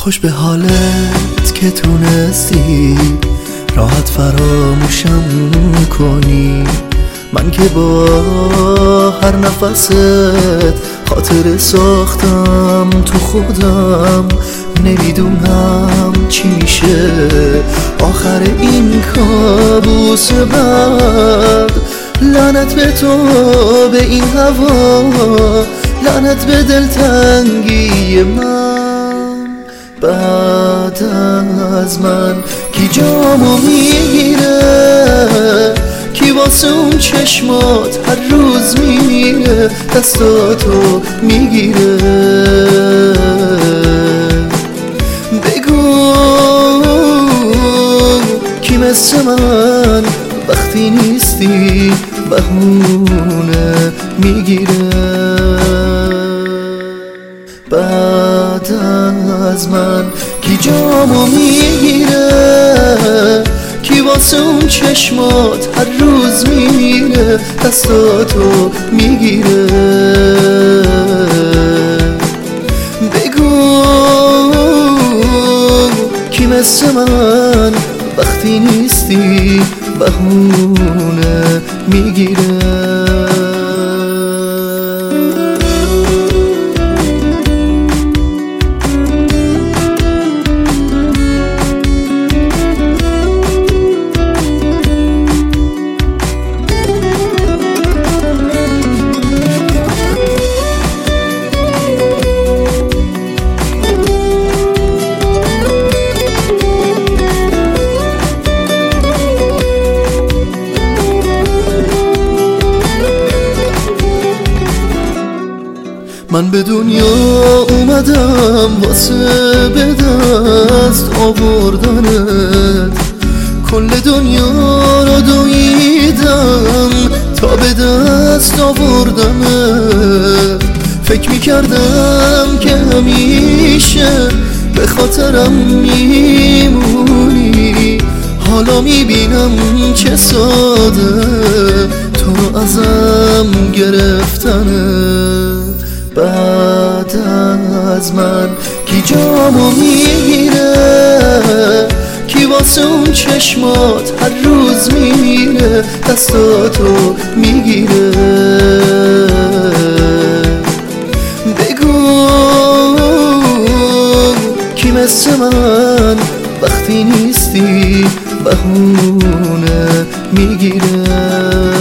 خوش به حالت که تونستی راحت فراموشم کنی. من که با هر نفست خاطر ساختم تو خودم، نمیدونم چی میشه آخر این کابوس بد. لعنت به تو، به این هوا، لعنت به دلتنگی من. بعد از من کی جامو میگیره، کی واسه اون چشمات هر روز میمیره دستاتو میگیره. بگو کی مثل من وقتی نیستی بهونه میگیره. بعد از من کی جامو میگیره، کی واسه اون چشمات هر روز میمیره دستاتو میگیره. بگو کی مثل من وقتی نیستی بهونه میگیره. من به دنیا اومدم واسه به دست آوردنت، کل دنیا رو دویدم تا به دست آوردمت. فکر میکردم که همیشه به خاطرم میمونی، حالا میبینم چه ساده تو رو ازم گرفتنت. بعد از من کی جامو میگیره، کی واسه اون چشمات هر روز میمیره دستاتو میگیره. بگو کی مثل من وقتی نیستی بهونه میگیره.